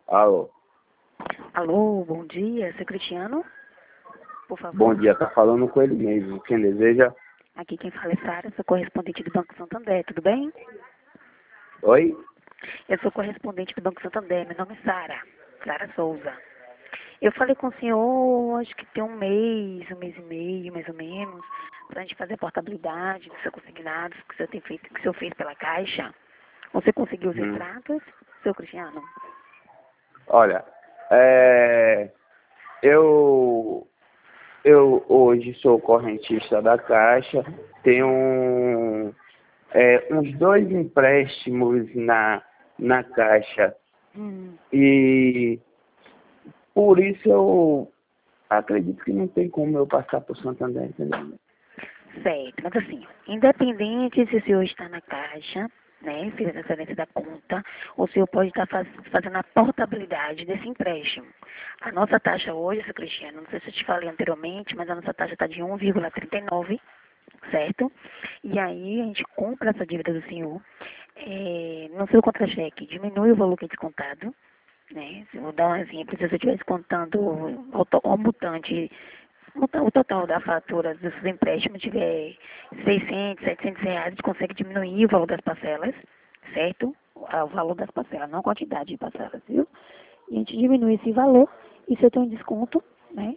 Alô, Alô, bom dia, seu Cristiano? Por favor. bom dia, tá falando com ele mesmo. Quem deseja? Aqui quem fala é Sara, sou correspondente do Banco Santander, tudo bem? Oi? Eu sou correspondente do Banco Santander, meu nome é Sara, Sara Souza. Eu falei com o senhor, acho que tem um mês e meio, mais ou menos, pra gente fazer a portabilidade dos seus consignados que o senhor tem feito, que o senhor fez pela Caixa. Você conseguiu os Hum. extratos, seu Cristiano? Olha, eu, eu hoje sou correntista da Caixa, tenho uns 2 empréstimos na Caixa e por isso eu acredito que não tem como eu passar por Santander, entendeu? Certo, mas assim, independente se o senhor está na Caixa, né, fez a transferência da conta, o senhor pode estar fazendo a portabilidade desse empréstimo. A nossa taxa hoje, seu Cristiano, não sei se eu te falei anteriormente, mas a nossa taxa está de 1,39, certo? E aí a gente compra essa dívida do senhor, no seu contra-cheque diminui o valor que é descontado, né? Se eu vou dar um exemplo, se você estiver descontando o mutante, o total da fatura dos seus empréstimos tiver 600, 700 reais, a gente consegue diminuir o valor das parcelas, certo? O valor das parcelas, não a quantidade de parcelas, viu? E a gente diminui esse valor e você tem um desconto, né?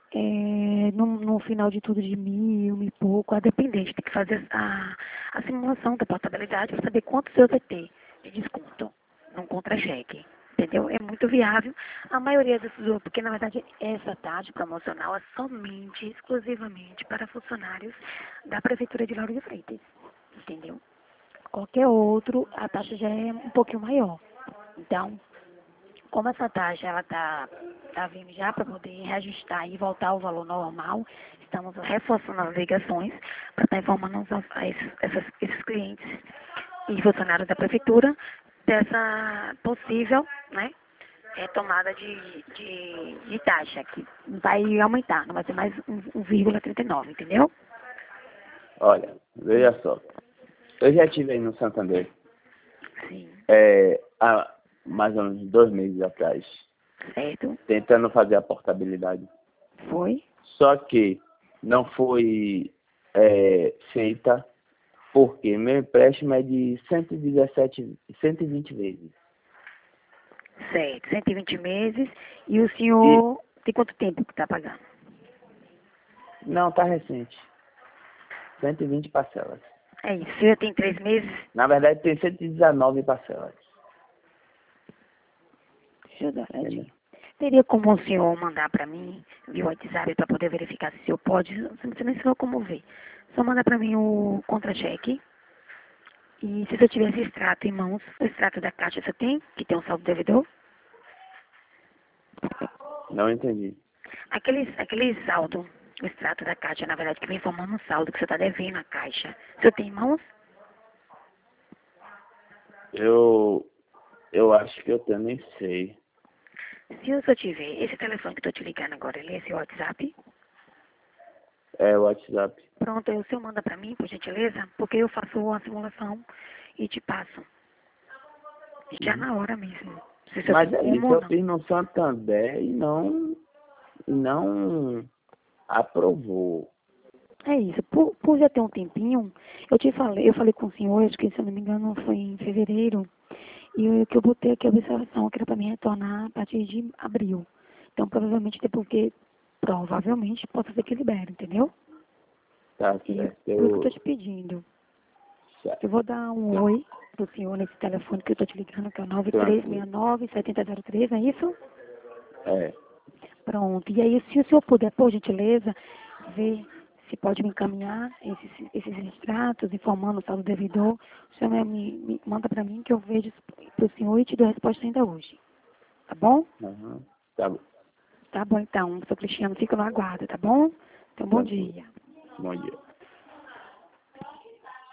No final de tudo de 1.000 e pouco, a dependente tem que fazer a simulação da portabilidade para saber quanto você vai ter de desconto num contra-cheque. Entendeu? É muito viável. A maioria desses, porque na verdade essa taxa promocional é somente, exclusivamente para funcionários da Prefeitura de Lauro de Freitas. Entendeu? Qualquer outro, a taxa já é um pouquinho maior. Então, como essa taxa ela tá vindo já para poder reajustar e voltar ao valor normal, estamos reforçando as ligações para estar informando esses clientes e funcionários da prefeitura dessa possível, né, tomada de taxa, que vai aumentar, não vai ser mais 1,39, entendeu? Olha, veja só, eu já estive aí no Santander, Sim, há mais ou menos 2 meses atrás, certo? tentando fazer a portabilidade. Foi? Só que não foi feita porque meu empréstimo é de 120 vezes. Certo, 120 meses. E o E senhor tem quanto tempo que está pagando? não, tá recente. 120 parcelas. É isso, o senhor tem 3 meses? Na verdade tem 119 parcelas. Deixa eu dar uma Entendeu? olhadinha. Teria como o senhor mandar para mim via WhatsApp para poder verificar se o senhor pode? Você não precisa como ver. Só manda para mim o contra-cheque. E se você tiver esse extrato em mãos, o extrato da caixa você tem, que tem um saldo devedor? Não entendi. Aquele saldo, o extrato da caixa, na verdade, que vem informando um saldo que você está devendo à caixa. Você tem em mãos? Eu acho que eu tenho, nem sei. Se eu só tiver esse telefone que estou te ligando agora, ele é seu WhatsApp? É o WhatsApp. Pronto, aí o senhor manda para mim, por gentileza, porque eu faço a simulação e te passo. Já Uhum. na hora mesmo. Se o senhor Mas tem é como isso, ou eu não. fiz no Santander e não aprovou. É isso. Por já ter um tempinho, eu falei com o senhor, acho que se eu não me engano foi em fevereiro, e que eu botei aqui a observação que era para mim retornar a partir de abril. Então provavelmente provavelmente possa ser que libere, entendeu? Tá E certo. por isso que eu tô te pedindo. Eu vou dar um oi pro senhor nesse telefone que eu tô te ligando, que é o Tranquilo. 9369-7003, é isso? É. Pronto. E aí, se o senhor puder, por gentileza, ver se pode me encaminhar esses extratos, informando o saldo devedor, o senhor me manda para mim que eu vejo para o senhor e te dou a resposta ainda hoje. Tá bom? Uhum. Tá bom. Tá bom, então. Sou Cristiano, fica no aguardo, tá bom? Então, bom Tranquilo. dia. Bom dia.